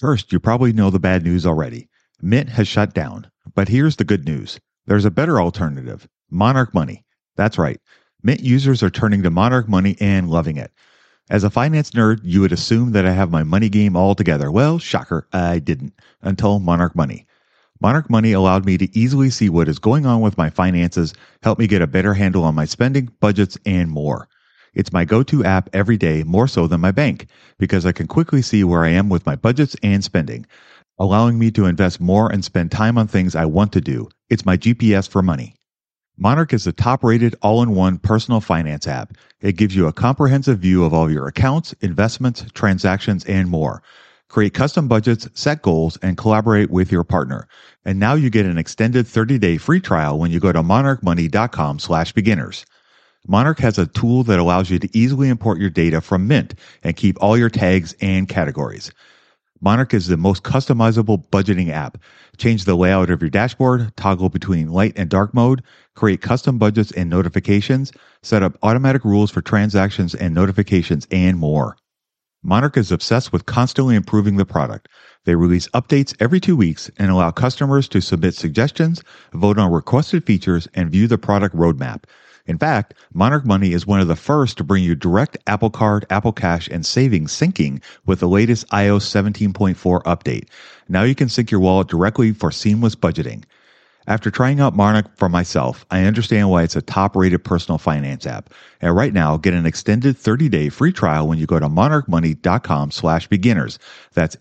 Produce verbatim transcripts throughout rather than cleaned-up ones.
First, you probably know the bad news already. Mint has shut down. But here's the good news. There's a better alternative. Monarch Money. That's right. Mint users are turning to Monarch Money and loving it. As a finance nerd, you would assume that I have my money game all together. Well, shocker, I didn't until Monarch Money. Monarch Money allowed me to easily see what is going on with my finances, help me get a better handle on my spending, budgets, and more. It's my go-to app every day, more so than my bank, because I can quickly see where I am with my budgets and spending, allowing me to invest more and spend time on things I want to do. It's my G P S for money. Monarch is the top-rated all-in-one personal finance app. It gives you a comprehensive view of all your accounts, investments, transactions, and more. Create custom budgets, set goals, and collaborate with your partner. And now you get an extended thirty-day free trial when you go to monarchmoney.com slash beginners. Monarch has a tool that allows you to easily import your data from Mint and keep all your tags and categories. Monarch is the most customizable budgeting app. Change the layout of your dashboard, toggle between light and dark mode, create custom budgets and notifications, set up automatic rules for transactions and notifications, and more. Monarch is obsessed with constantly improving the product. They release updates every two weeks and allow customers to submit suggestions, vote on requested features, and view the product roadmap. In fact, Monarch Money is one of the first to bring you direct Apple Card, Apple Cash, and savings syncing with the latest i O S seventeen point four update. Now you can sync your wallet directly for seamless budgeting. After trying out Monarch for myself, I understand why it's a top-rated personal finance app. And right now, get an extended thirty-day free trial when you go to monarchmoney.com slash beginners. That's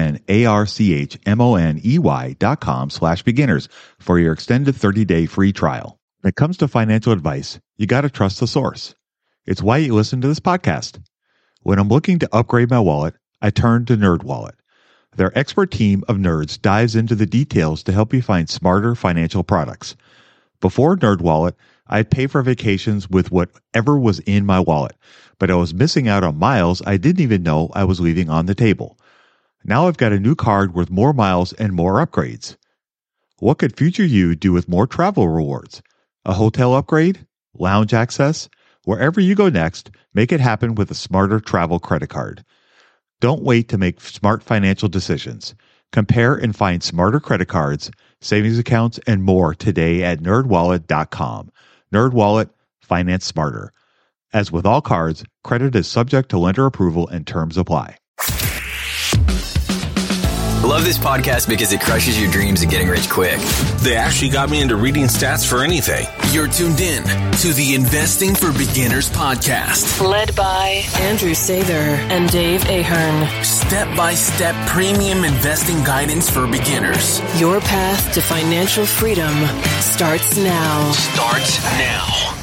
M-O-N-A-R-C-H-M-O-N-E-Y dot com slash beginners for your extended thirty-day free trial. When it comes to financial advice, you got to trust the source. It's why you listen to this podcast. When I'm looking to upgrade my wallet, I turn to NerdWallet. Their expert team of nerds dives into the details to help you find smarter financial products. Before NerdWallet, I'd pay for vacations with whatever was in my wallet, but I was missing out on miles I didn't even know I was leaving on the table. Now I've got a new card with more miles and more upgrades. What could future you do with more travel rewards? A hotel upgrade? Lounge access? Wherever you go next, make it happen with a smarter travel credit card. Don't wait to make smart financial decisions. Compare and find smarter credit cards, savings accounts, and more today at nerd wallet dot com. NerdWallet, finance smarter. As with all cards, credit is subject to lender approval and terms apply. Love this podcast because it crushes your dreams of getting rich quick. They actually got me into reading stats for anything. You're tuned in to the Investing for Beginners podcast. Led by Andrew Sather and Dave Ahern. Step-by-step premium investing guidance for beginners. Your path to financial freedom starts now. Starts now.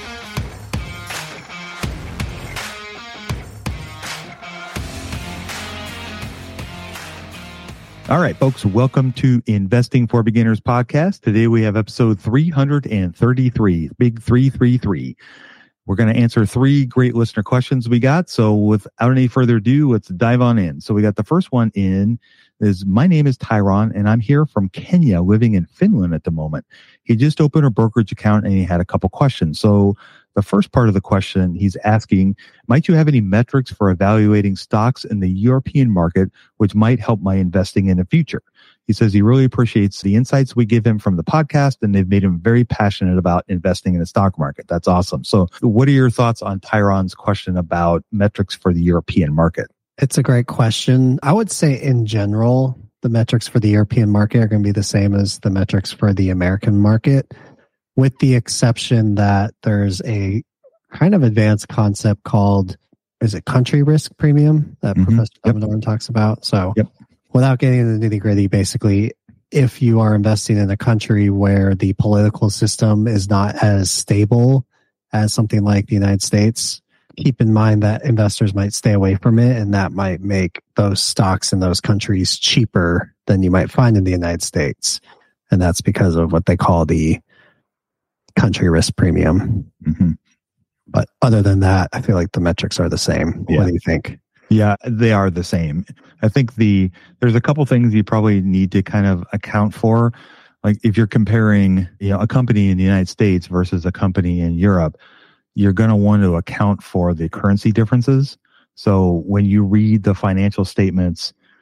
All right, folks, welcome to Investing for Beginners podcast. Today we have episode three thirty-three, big three three three. We're going to answer three great listener questions we got. So without any further ado, let's dive on in. So we got the first one in is, my name is Tyron and I'm here from Kenya, living in Finland at the moment. He just opened a brokerage account and he had a couple questions. So the first part of the question, he's asking, might you have any metrics for evaluating stocks in the European market, which might help my investing in the future? He says he really appreciates the insights we give him from the podcast, and they've made him very passionate about investing in the stock market. That's awesome. So what are your thoughts on Tyron's question about metrics for the European market? It's a great question. I would say in general, the metrics for the European market are going to be the same as the metrics for the American market, with the exception that there's a kind of advanced concept called, is it country risk premium that mm-hmm. Professor Yep. Doran talks about? So yep. Without getting into the nitty gritty, basically, if you are investing in a country where the political system is not as stable as something like the United States, keep in mind that investors might stay away from it, and that might make those stocks in those countries cheaper than you might find in the United States. And that's because of what they call the country risk premium. Mm-hmm. But other than that, I feel like the metrics are the same. Yeah. What do you think? Yeah, they are the same. I think the there's a couple things you probably need to kind of account for. Like if you're comparing, you know, a company in the United States versus a company in Europe, you're going to want to account for the currency differences. So when you read the financial statements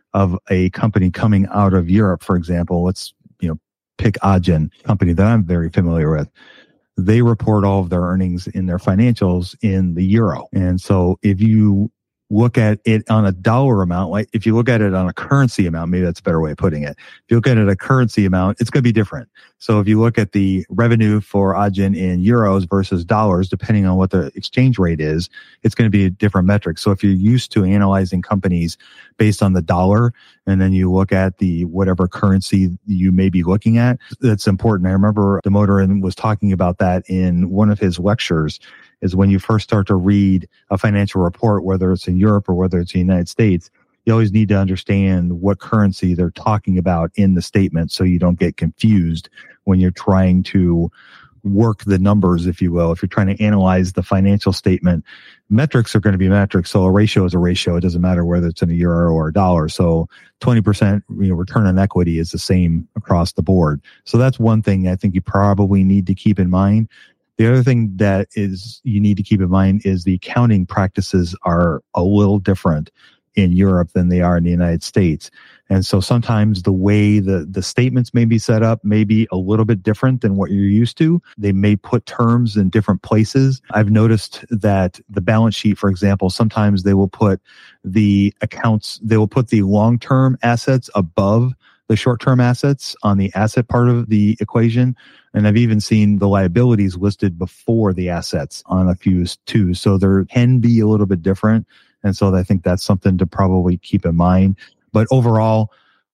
of a company coming out of Europe, for example, let's, you know, pick Adyen, company that I'm very familiar with. They report all of their earnings in their financials in the euro. And so if you look at it on a dollar amount, like if you look at it on a currency amount, maybe that's a better way of putting it. If you look at it a currency amount, it's going to be different. So if you look at the revenue for Adyen in euros versus dollars, depending on what the exchange rate is, it's going to be a different metric. So if you're used to analyzing companies based on the dollar, and then you look at the whatever currency you may be looking at, that's important. I remember Damodaran was talking about that in one of his lectures, is when you first start to read a financial report, whether it's in Europe or whether it's in the United States, you always need to understand what currency they're talking about in the statement so you don't get confused when you're trying to work the numbers, if you will. If you're trying to analyze the financial statement, metrics are going to be metrics. So a ratio is a ratio. It doesn't matter whether it's in a euro or a dollar. So twenty percent you know, return on equity is the same across the board. So that's one thing I think you probably need to keep in mind. The other thing that is you need to keep in mind is the accounting practices are a little different in Europe than they are in the United States. And so sometimes the way the, the statements may be set up may be a little bit different than what you're used to. They may put terms in different places. I've noticed that the balance sheet, for example, sometimes they will put the accounts, they will put the long-term assets above the short-term assets on the asset part of the equation. And I've even seen the liabilities listed before the assets on a few too. So there can be a little bit different. And so I think that's something to probably keep in mind. But overall,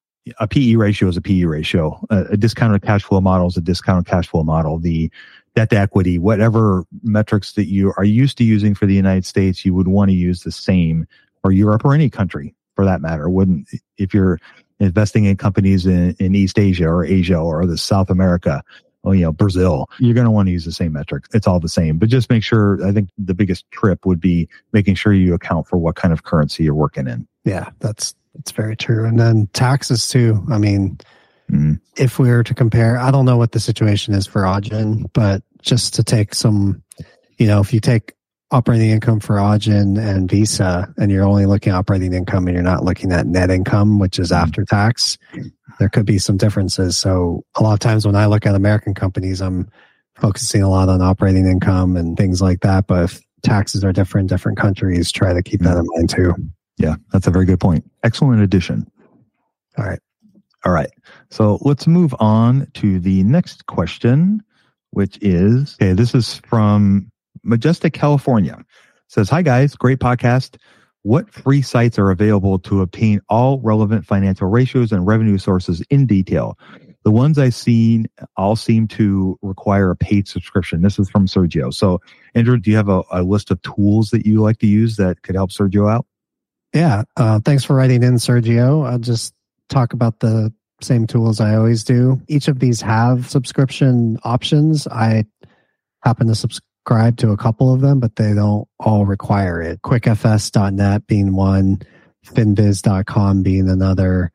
a P E ratio is a P E ratio. A, a discounted cash flow model is a discounted cash flow model. The debt to equity, whatever metrics that you are used to using for the United States, you would want to use the same for Europe or any country for that matter. Wouldn't, if you're investing in companies in, in East Asia or Asia or the South America, or, you know, Brazil, you're going to want to use the same metrics. It's all the same, but just make sure, I think the biggest trip would be making sure you account for what kind of currency you're working in. Yeah, that's, that's very true. And then taxes too. I mean, mm. if we were to compare, I don't know what the situation is for Adyen, but just to take some, you know, if you take operating income for Adyen and Visa, and you're only looking at operating income and you're not looking at net income, which is after tax, there could be some differences. So a lot of times when I look at American companies, I'm focusing a lot on operating income and things like that. But if taxes are different, different countries, try to keep that in mind too. Yeah, that's a very good point. Excellent addition. All right. All right. So let's move on to the next question, which is, okay, this is from Majestic, California. It says, hi guys, great podcast. What free sites are available to obtain all relevant financial ratios and revenue sources in detail? The ones I've seen all seem to require a paid subscription. This is from Sergio. So Andrew, do you have a, a list of tools that you like to use that could help Sergio out? Yeah. Uh, thanks for writing in, Sergio. I'll just talk about the same tools I always do. Each of these have subscription options. I happen to subscribe to a couple of them, but they don't all require it. quick f s dot net being one, finviz dot com being another.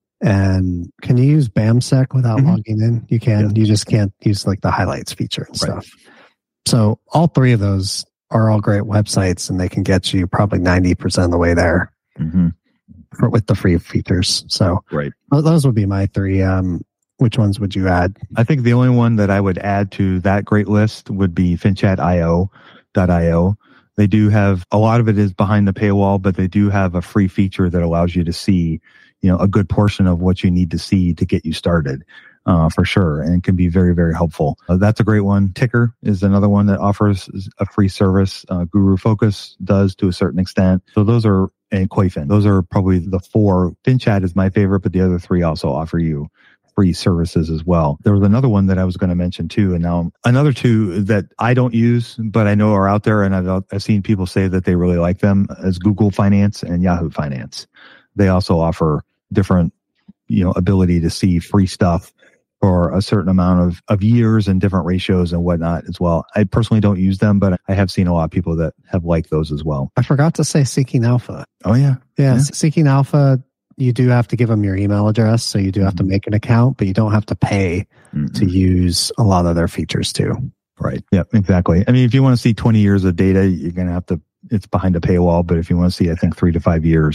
And can you use BAMSEC without mm-hmm. logging in? You can. Yeah. You just can't use like the highlights feature and right. stuff. So all three of those are all great websites, and they can get you probably ninety percent of the way there mm-hmm. for, with the free features. So right. those would be my three. Um, which ones would you add? I think the only one that I would add to that great list would be finchat dot i o dot i o. They do have, a lot of it is behind the paywall, but they do have a free feature that allows you to see, you know, a good portion of what you need to see to get you started. Uh, for sure, and can be very, very helpful. Uh, that's a great one. Ticker is another one that offers a free service. Uh, Guru Focus does to a certain extent. So those are, and Koifin, those are probably the four. FinChat is my favorite, but the other three also offer you free services as well. There was another one that I was going to mention too, and now another two that I don't use, but I know are out there, and I've, I've seen people say that they really like them, is Google Finance and Yahoo Finance. They also offer different, you know, ability to see free stuff for a certain amount of, of years and different ratios and whatnot as well. I personally don't use them, but I have seen a lot of people that have liked those as well. I forgot to say Seeking Alpha. Oh, yeah. Yeah, yeah. Seeking Alpha, you do have to give them your email address, so you do have mm-hmm. to make an account, but you don't have to pay mm-hmm. to use a lot of their features too. Right. Yeah, exactly. I mean, if you want to see twenty years of data, you're going to have to, it's behind a paywall, but if you want to see, I think, three to five years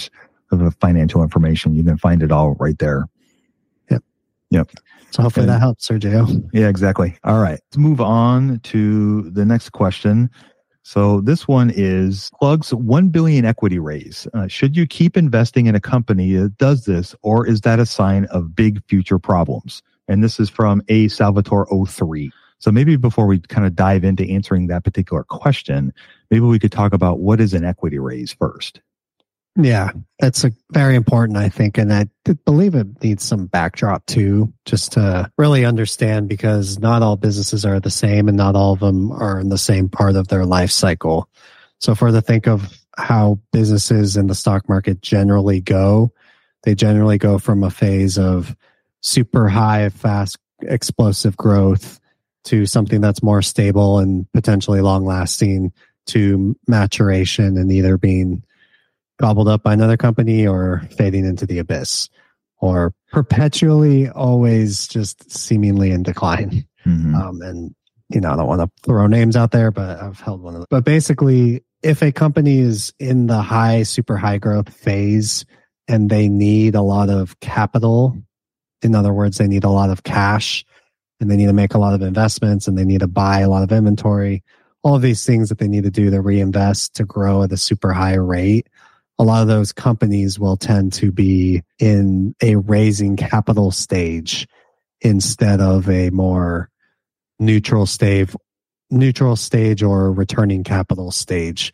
of financial information. You can find it all right there. Yep. Yep. So hopefully and, that helps, Sergio. Yeah, exactly. All right. Let's move on to the next question. So this one is Plug's one billion equity raise. Uh, should you keep investing in a company that does this, or is that a sign of big future problems? And this is from A Salvatore oh three. So maybe before we kind of dive into answering that particular question, maybe we could talk about what is an equity raise first. Yeah, that's a very important, I think. And I believe it needs some backdrop too, just to really understand, because not all businesses are the same and not all of them are in the same part of their life cycle. So for to think of how businesses in the stock market generally go, they generally go from a phase of super high, fast, explosive growth to something that's more stable and potentially long lasting, to maturation and either being gobbled up by another company or fading into the abyss, or perpetually always just seemingly in decline. Mm-hmm. Um, and, you know, I don't want to throw names out there, but I've held one of them. But basically, if a company is in the high, super high growth phase and they need a lot of capital, in other words, they need a lot of cash and they need to make a lot of investments and they need to buy a lot of inventory, all of these things that they need to do to reinvest to grow at a super high rate, a lot of those companies will tend to be in a raising capital stage instead of a more neutral stage, neutral stage or returning capital stage.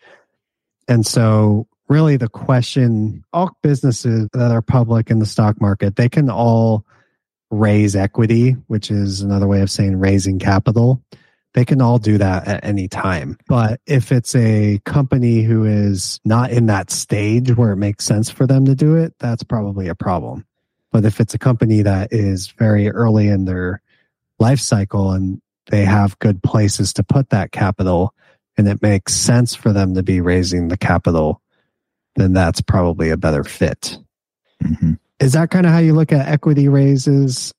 And so really the question, all businesses that are public in the stock market, they can all raise equity, which is another way of saying raising capital. They can all do that at any time. But if it's a company who is not in that stage where it makes sense for them to do it, that's probably a problem. But if it's a company that is very early in their life cycle and they have good places to put that capital and it makes sense for them to be raising the capital, then that's probably a better fit. Mm-hmm. Is that kind of how you look at equity raises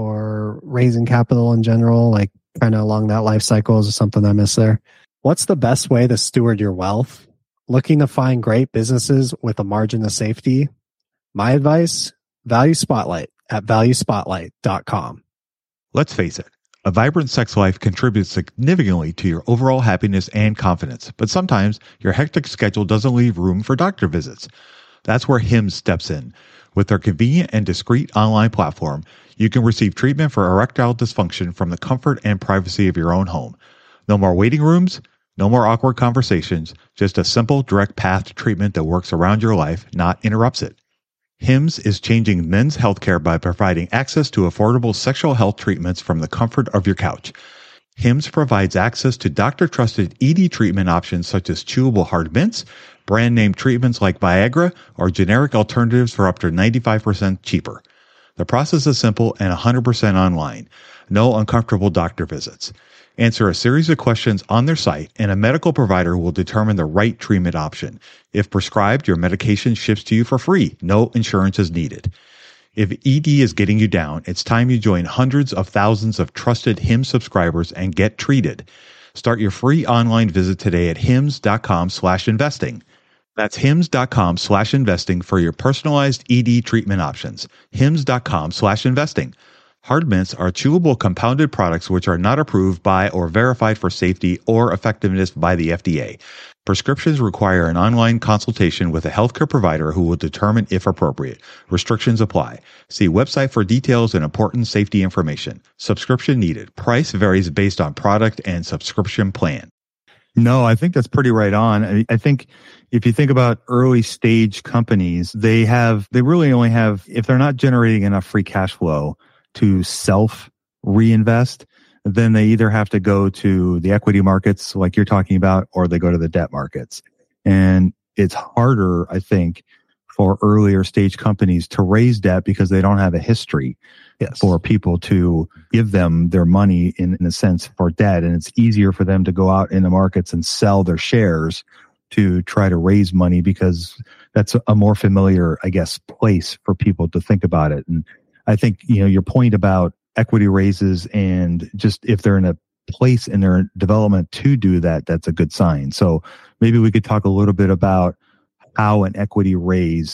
or raising capital in general? Like, kind of along that life cycle, is something I missed there. What's the best way to steward your wealth? Looking to find great businesses with a margin of safety? My advice, Value Spotlight at value spotlight dot com. Let's face it, a vibrant sex life contributes significantly to your overall happiness and confidence, but sometimes your hectic schedule doesn't leave room for doctor visits. That's where Hims steps in. With their convenient and discreet online platform, you can receive treatment for erectile dysfunction from the comfort and privacy of your own home. No more waiting rooms, no more awkward conversations, just a simple, direct path to treatment that works around your life, not interrupts it. Hims is changing men's healthcare by providing access to affordable sexual health treatments from the comfort of your couch. Hims provides access to doctor-trusted E D treatment options such as chewable hard mints, brand-name treatments like Viagra, or generic alternatives for up to ninety-five percent cheaper. The process is simple and one hundred percent online. No uncomfortable doctor visits. Answer a series of questions on their site, and a medical provider will determine the right treatment option. If prescribed, your medication ships to you for free. No insurance is needed. If E D is getting you down, it's time you join hundreds of thousands of trusted Hims subscribers and get treated. Start your free online visit today at hims.com slash investing. That's hims.com slash investing for your personalized E D treatment options. hims.com slash investing. Hard mints are chewable compounded products which are not approved by or verified for safety or effectiveness by the F D A. Prescriptions require an online consultation with a healthcare provider who will determine if appropriate. Restrictions apply. See website for details and important safety information. Subscription needed. Price varies based on product and subscription plan. No, I think that's pretty right on. I, I think if you think about early stage companies, they have, they really only have, if they're not generating enough free cash flow to self reinvest, then they either have to go to the equity markets like you're talking about, or they go to the debt markets. And it's harder, I think, for earlier stage companies to raise debt because they don't have a history yes. for people to give them their money in, in a sense for debt. And it's easier for them to go out in the markets and sell their shares to try to raise money because that's a more familiar, I guess, place for people to think about it. And I think, you know, your point about equity raises and just if they're in a place in their development to do that, that's a good sign. So maybe we could talk a little bit about how an equity raise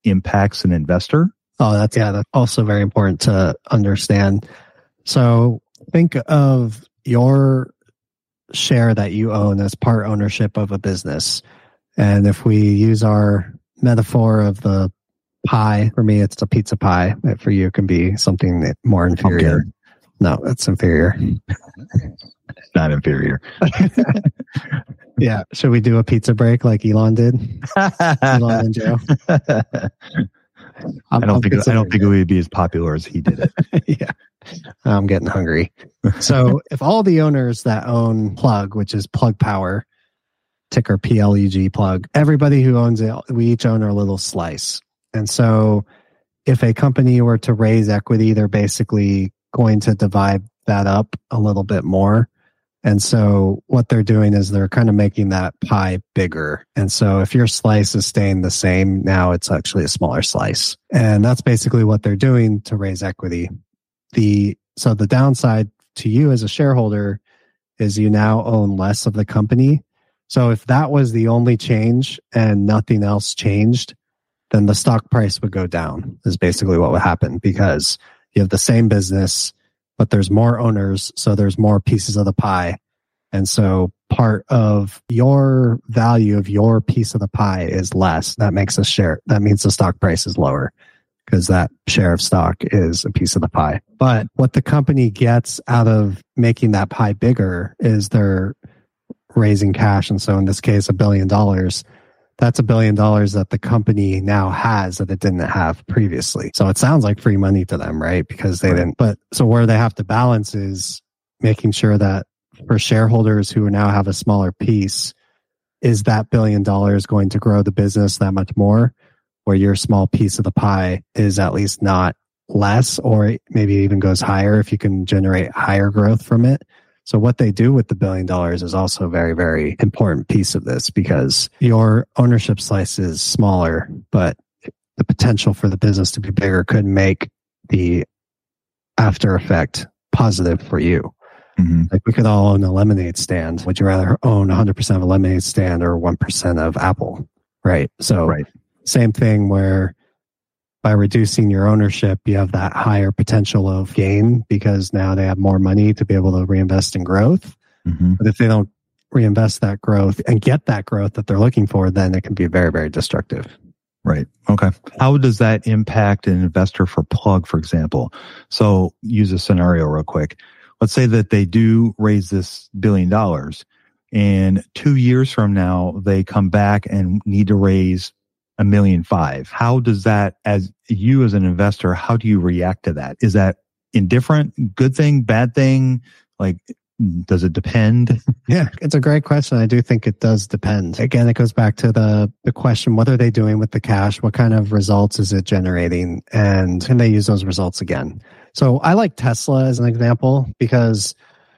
impacts an investor? Oh, that's, yeah, that's also very important to understand. So think of your share that you own as part ownership of a business. And if we use our metaphor of the pie, for me, it's a pizza pie. For you, it can be something more inferior. Okay. No, it's inferior. Not inferior. Yeah. Should we do a pizza break like Elon did? Elon and Joe. I don't think I don't think it would be as popular as he did it. Yeah. I'm getting hungry. So if all the owners that own Plug, which is Plug Power, ticker P L U G Plug, everybody who owns it, we each own our little slice. And so if a company were to raise equity, they're basically going to divide that up a little bit more. And so what they're doing is they're kind of making that pie bigger. And so if your slice is staying the same, now it's actually a smaller slice. And that's basically what they're doing to raise equity. The so the downside to you as a shareholder is you now own less of the company. So if that was the only change and nothing else changed, then the stock price would go down, is basically what would happen, because you have the same business, but there's more owners, so there's more pieces of the pie. And so part of your value of your piece of the pie is less. That makes a share. That means the stock price is lower because that share of stock is a piece of the pie. But what the company gets out of making that pie bigger is they're raising cash. And so in this case, a billion dollars. That's a billion dollars that the company now has that it didn't have previously. So it sounds like free money to them, right? Because they right. didn't. But so where they have to balance is making sure that for shareholders who now have a smaller piece, is that billion dollars going to grow the business that much more, where your small piece of the pie is at least not less, or maybe even goes higher if you can generate higher growth from it. So what they do with the billion dollars is also a very, very important piece of this, because your ownership slice is smaller, but the potential for the business to be bigger could make the after effect positive for you. Mm-hmm. Like we could all own a lemonade stand. Would you rather own one hundred percent of a lemonade stand or one percent of Apple? Right. So right. Same thing where by reducing your ownership, you have that higher potential of gain because now they have more money to be able to reinvest in growth. Mm-hmm. But if they don't reinvest that growth and get that growth that they're looking for, then it can be very, very destructive. Right. Okay. How does that impact an investor for Plug, for example? So use a scenario real quick. Let's say that they do raise this billion dollars and two years from now, they come back and need to raise a million five. How does that, as you as an investor, how do you react to that? Is that indifferent, good thing, bad thing? Like, does it depend? Yeah, it's a great question. I do think it does depend. Again, it goes back to the the question, what are they doing with the cash? What kind of results is it generating? And can they use those results again? So I like Tesla as an example because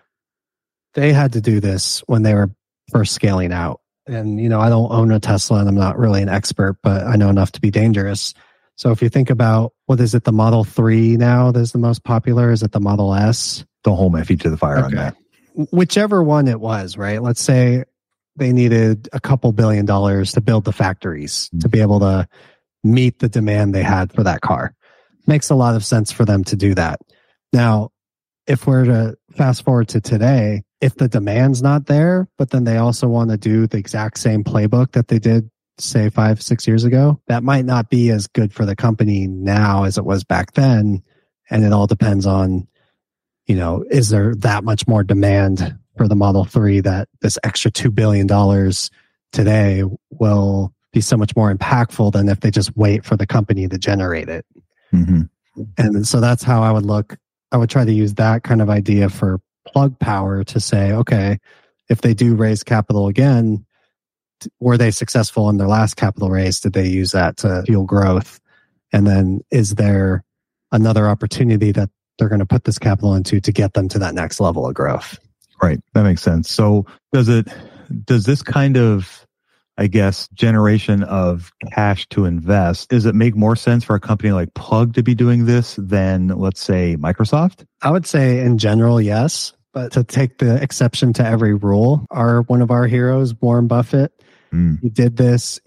they had to do this when they were first scaling out. And, you know, I don't own a Tesla and I'm not really an expert, but I know enough to be dangerous. So if you think about, what is it, the Model three now that's the most popular? Is it the Model S? Don't hold my feet to the fire okay. on that. Whichever one it was, right? Let's say they needed a couple billion dollars to build the factories mm-hmm. to be able to meet the demand they had for that car. Makes a lot of sense for them to do that. Now, if we're to fast forward to today, if the demand's not there, but then they also want to do the exact same playbook that they did, say, five, six years ago, that might not be as good for the company now as it was back then. And it all depends on, you know, is there that much more demand for the Model three that this extra two billion dollars today will be so much more impactful than if they just wait for the company to generate it. Mm-hmm. And so that's how I would look. I would try to use that kind of idea for Plug Power to say, okay, if they do raise capital again, were they successful in their last capital raise? Did they use that to fuel growth? And then is there another opportunity that they're going to put this capital into to get them to that next level of growth? Right. That makes sense. So does it, does this kind of, I guess, generation of cash to invest, does it make more sense for a company like Plug to be doing this than, let's say, Microsoft? I would say in general, yes. But to take the exception to every rule, our one of our heroes, Warren Buffett, Mm. He did this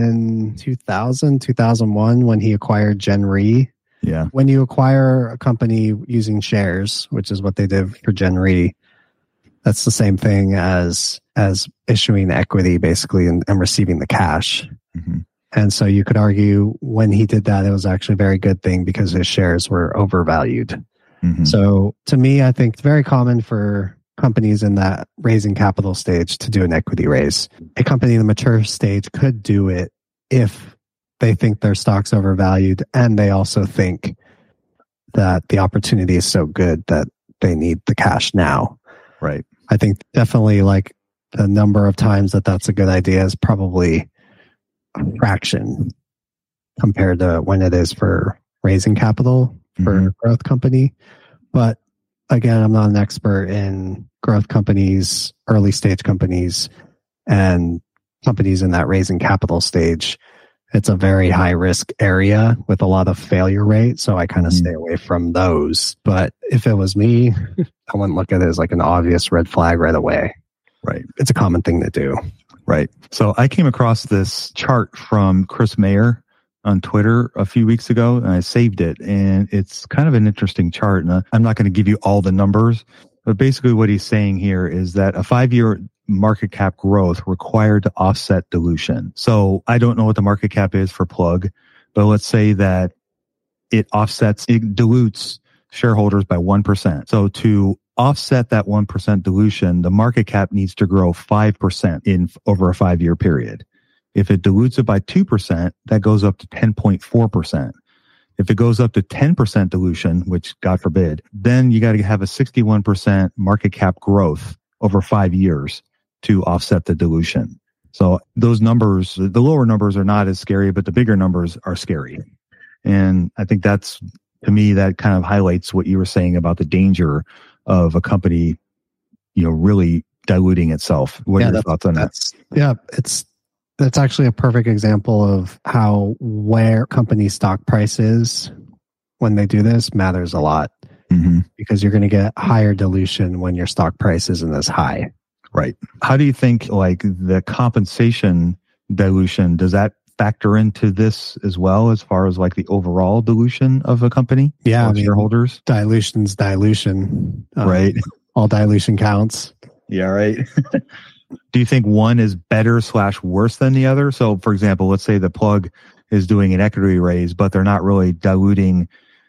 in two thousand, two thousand one when he acquired GenRe. Yeah. When you acquire a company using shares, which is what they did for GenRe, that's the same thing as as issuing equity, basically, and, and receiving the cash. Mm-hmm. And so you could argue when he did that, it was actually a very good thing because his shares were overvalued. Mm-hmm. So to me, I think it's very common for companies in that raising capital stage to do an equity raise. A company in the mature stage could do it if they think their stock's overvalued and they also think that the opportunity is so good that they need the cash now. Right. I think definitely like the number of times that that's a good idea is probably a fraction compared to when it is for raising capital for Mm-hmm. a growth company. But again, I'm not an expert in growth companies, early stage companies, and companies in that raising capital stage. It's a very high risk area with a lot of failure rate. So I kind of Mm-hmm. stay away from those. But if it was me, I wouldn't look at it as like an obvious red flag right away. Right. It's a common thing to do. Right. So I came across this chart from Chris Mayer on Twitter a few weeks ago, and I saved it. And it's kind of an interesting chart. And I'm not going to give you all the numbers, but basically what he's saying here is that a five-year market cap growth required to offset dilution. So I don't know what the market cap is for Plug, but let's say that it offsets, it dilutes shareholders by one percent. So to offset that one percent dilution, the market cap needs to grow five percent in over a five-year period. If it dilutes it by two percent, that goes up to ten point four percent. If it goes up to ten percent dilution, which God forbid, then you got to have a sixty-one percent market cap growth over five years to offset the dilution. So those numbers, the lower numbers are not as scary, but the bigger numbers are scary. And I think that's, to me, that kind of highlights what you were saying about the danger of a company, you know, really diluting itself. What Yeah, are your thoughts on that? That's, yeah, it's, that's actually a perfect example of how where company stock price is when they do this matters a lot, Mm-hmm. because you're going to get higher dilution when your stock price isn't as high. Right. How do you think like the compensation dilution, does that factor into this as well as far as like the overall dilution of a company? Yeah, or I mean, shareholders? Dilution's dilution. Um, Right. All dilution counts. Yeah, right. Do you think one is better slash worse than the other? So for example, let's say the Plug is doing an equity raise, but they're not really diluting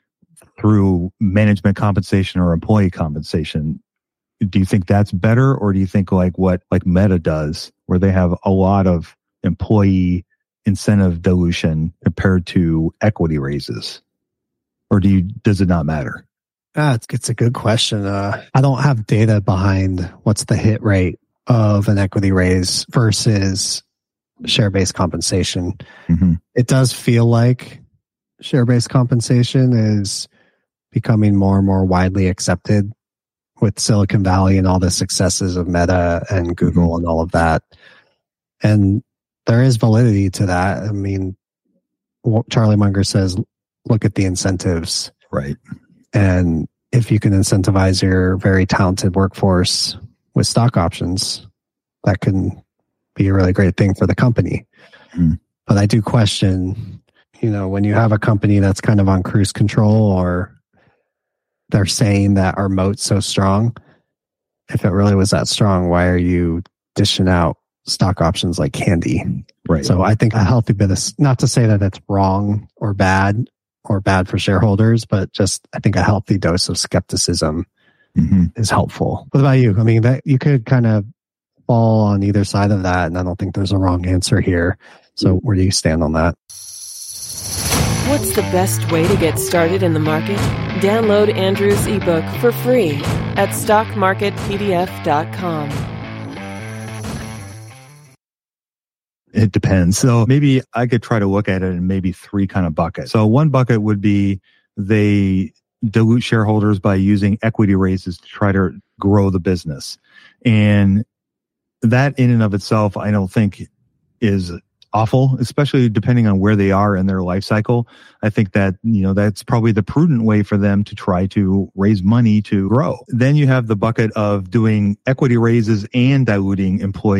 through management compensation or employee compensation. Do you think that's better, or do you think like what like Meta does, where they have a lot of employee incentive dilution compared to equity raises? Or do you, does it not matter? Ah, it's, it's a good question. Uh, I don't have data behind what's the hit rate of an equity raise versus share-based compensation. Mm-hmm. It does feel like share-based compensation is becoming more and more widely accepted with Silicon Valley and all the successes of Meta and Google Mm-hmm. and all of that. And there is validity to that. I mean, what Charlie Munger says, look at the incentives. Right. And if you can incentivize your very talented workforce with stock options, that can be a really great thing for the company. Mm. But I do question, you know, when you have a company that's kind of on cruise control, or they're saying that our moat's so strong, if it really was that strong, why are you dishing out stock options like candy? Right. So I think a healthy bit of, not to say that it's wrong or bad or bad for shareholders, but just I think a healthy dose of skepticism Mm-hmm. is helpful. What about you? I mean, that you could kind of fall on either side of that, and I don't think there's a wrong answer here. So where do you stand on that? What's the best way to get started in the market? Download Andrew's ebook for free at stock market p d f dot com. It depends. So maybe I could try to look at it in maybe three kind of buckets. So one bucket would be they dilute shareholders by using equity raises to try to grow the business. And that in and of itself, I don't think is awful, especially depending on where they are in their life cycle. I think that, you know, that's probably the prudent way for them to try to raise money to grow. Then you have the bucket of doing equity raises and diluting employees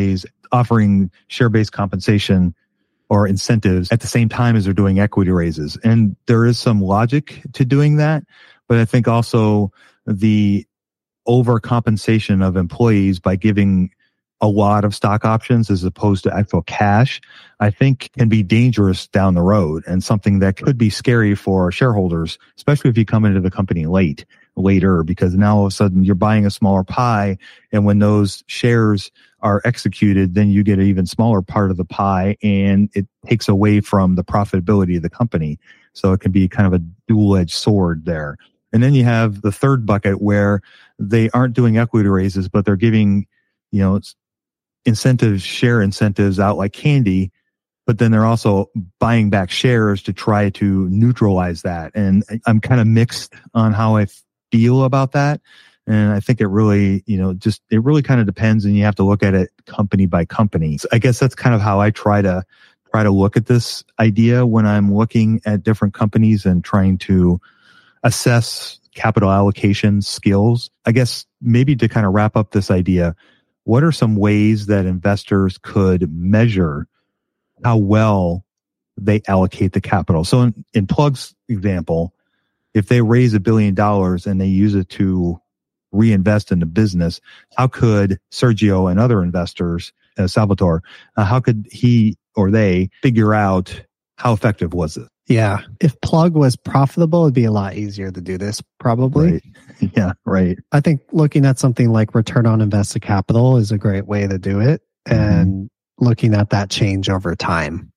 offering share-based compensation or incentives at the same time as they're doing equity raises. And there is some logic to doing that, but I think also the overcompensation of employees by giving a lot of stock options as opposed to actual cash, I think can be dangerous down the road and something that could be scary for shareholders, especially if you come into the company late, later, because now all of a sudden you're buying a smaller pie. And when those shares are executed, then you get an even smaller part of the pie and it takes away from the profitability of the company. So it can be kind of a dual-edged sword there. And then you have the third bucket where they aren't doing equity raises, but they're giving, you know, incentives, share incentives out like candy, but then they're also buying back shares to try to neutralize that. And I'm kind of mixed on how I feel about that. And I think it really, you know, just, it really kind of depends, and you have to look at it company by company. So I guess that's kind of how I try to try to look at this idea when I'm looking at different companies and trying to assess capital allocation skills. I guess maybe to kind of wrap up this idea, what are some ways that investors could measure how well they allocate the capital? So in, in Plug's example, if they raise a billion dollars and they use it to reinvest in the business, how could Sergio and other investors, uh, Salvatore, uh, how could he or they figure out how effective was it? Yeah. If Plug was profitable, it'd be a lot easier to do this, probably. Right. Yeah, right. I think looking at something like return on invested capital is a great way to do it, and mm-hmm. looking at that change over time.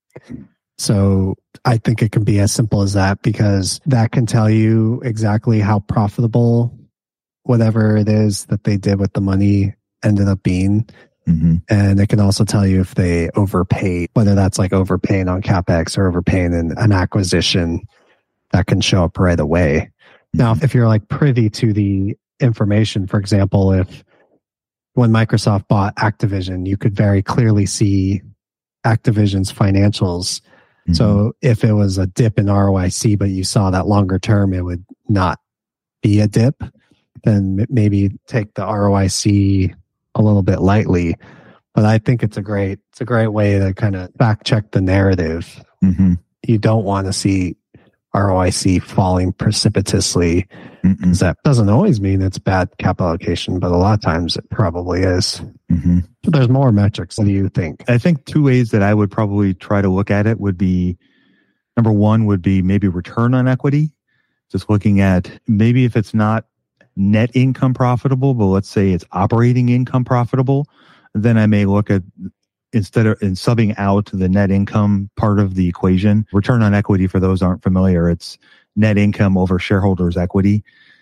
So I think it can be as simple as that, because that can tell you exactly how profitable whatever it is that they did with the money ended up being. Mm-hmm. And it can also tell you if they overpaid, whether that's like overpaying on CapEx or overpaying in an acquisition. That can show up right away. Mm-hmm. Now, if you're like privy to the information, for example, if when Microsoft bought Activision, you could very clearly see Activision's financials. Mm-hmm. So if it was a dip in R O I C, but you saw that longer term, it would not be a dip, then maybe take the R O I C a little bit lightly. But I think it's a great, it's a great way to kind of fact check the narrative. Mm-hmm. You don't want to see R O I C falling precipitously. Mm-mm. That doesn't always mean it's bad capital allocation, but a lot of times it probably is. Mm-hmm. But there's more metrics. What do you think? I think two ways that I would probably try to look at it would be, number one would be maybe return on equity. Just looking at maybe if it's not net income profitable, but let's say it's operating income profitable, then I may look at, instead of in subbing out the net income part of the equation, return on equity, for those who aren't familiar, it's net income over shareholders' equity.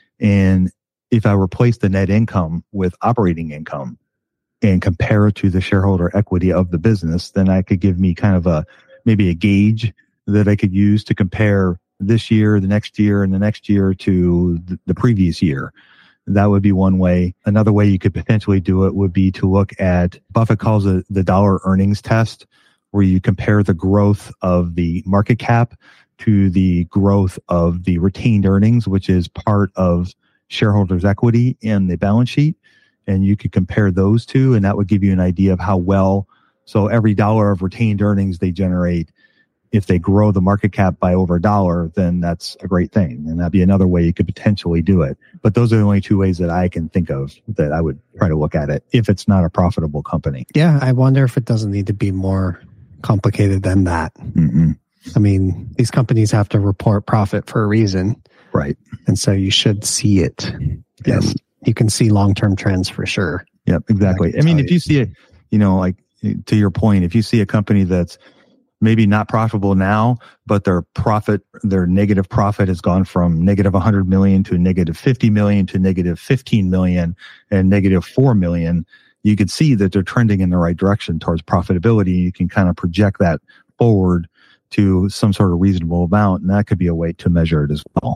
And if I replace the net income with operating income and compare it to the shareholder equity of the business, then I could give me kind of a, maybe a gauge that I could use to compare this year, the next year, and the next year to the, the previous year. That would be one way. Another way you could potentially do it would be to look at, Buffett calls it the dollar earnings test, where you compare the growth of the market cap to the growth of the retained earnings, which is part of shareholders' equity in the balance sheet. And you could compare those two, and that would give you an idea of how well, so every dollar of retained earnings they generate, if they grow the market cap by over a dollar, then that's a great thing. And that'd be another way you could potentially do it. But those are the only two ways that I can think of that I would try to look at it if it's not a profitable company. Yeah, I wonder if it doesn't need to be more complicated than that. Mm-mm. I mean, these companies have to report profit for a reason. Right. And so you should see it. Yes. And you can see long-term trends for sure. Yep, exactly. I, I mean, if you see it, you know, like to your point, if you see a company that's maybe not profitable now, but their profit, their negative profit has gone from negative one hundred million to negative fifty million to negative fifteen million and negative four million, you could see that they're trending in the right direction towards profitability. You can kind of project that forward to some sort of reasonable amount, and that could be a way to measure it as well.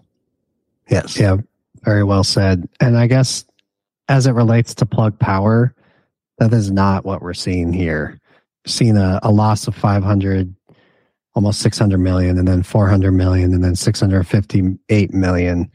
Yes. Yeah. Very well said. And I guess as it relates to Plug Power, that is not what we're seeing here. Seen a, a loss of five hundred, almost six hundred million, and then four hundred million, and then six hundred fifty-eight million.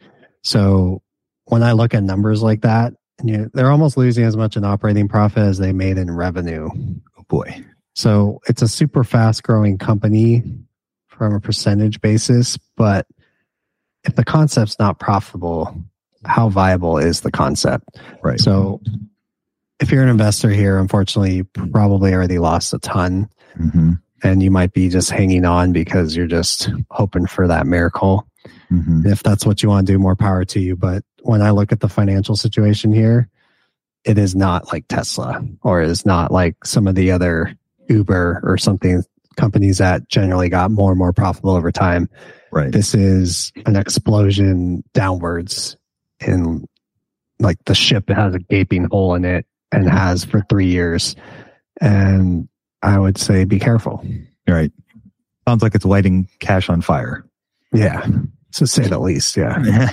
So when I look at numbers like that, you know, they're almost losing as much in operating profit as they made in revenue. boy. So it's a super fast growing company from a percentage basis, but if the concept's not profitable, how viable is the concept? Right. So if you're an investor here, unfortunately, you probably already lost a ton. Mm-hmm. And you might be just hanging on because you're just hoping for that miracle. Mm-hmm. If that's what you want to do, more power to you. But when I look at the financial situation here, it is not like Tesla, or is not like some of the other Uber or something, companies that generally got more and more profitable over time. Right. This is an explosion downwards, in like the ship has a gaping hole in it and has for three years. And I would say be careful. Right. Sounds like it's lighting cash on fire. Yeah. To say the least. Yeah.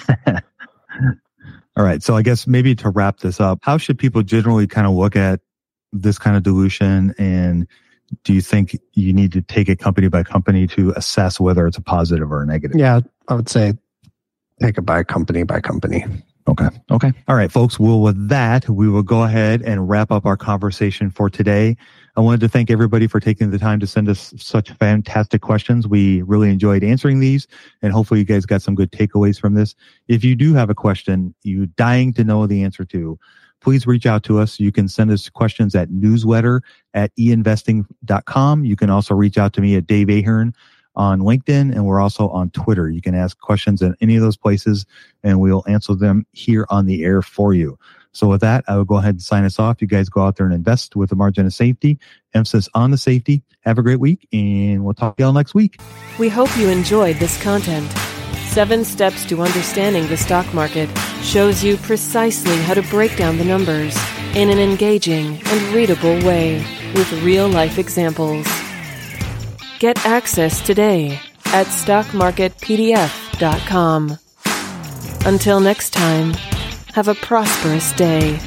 All right. So I guess maybe to wrap this up, how should people generally kind of look at this kind of dilution? And do you think you need to take it company by company to assess whether it's a positive or a negative? Yeah. I would say take it by company by company. Okay. Okay. All right, folks. Well, with that, we will go ahead and wrap up our conversation for today. I wanted to thank everybody for taking the time to send us such fantastic questions. We really enjoyed answering these, and hopefully you guys got some good takeaways from this. If you do have a question you're dying to know the answer to, please reach out to us. You can send us questions at newsletter at e investing dot com. You can also reach out to me at Dave Ahern on LinkedIn, and we're also on Twitter. You can ask questions in any of those places, and we'll answer them here on the air for you. So with that, I will go ahead and sign us off. You guys go out there and invest with a margin of safety, emphasis on the safety. Have a great week, and we'll talk to y'all next week. We hope you enjoyed this content. Seven Steps to Understanding the Stock Market shows you precisely how to break down the numbers in an engaging and readable way with real-life examples. Get access today at stock market p d f dot com. Until next time, have a prosperous day.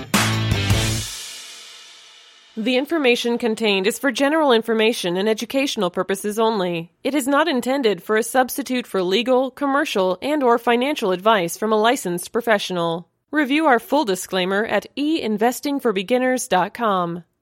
The information contained is for general information and educational purposes only. It is not intended for a substitute for legal, commercial, and/or financial advice from a licensed professional. Review our full disclaimer at e investing for beginners dot com.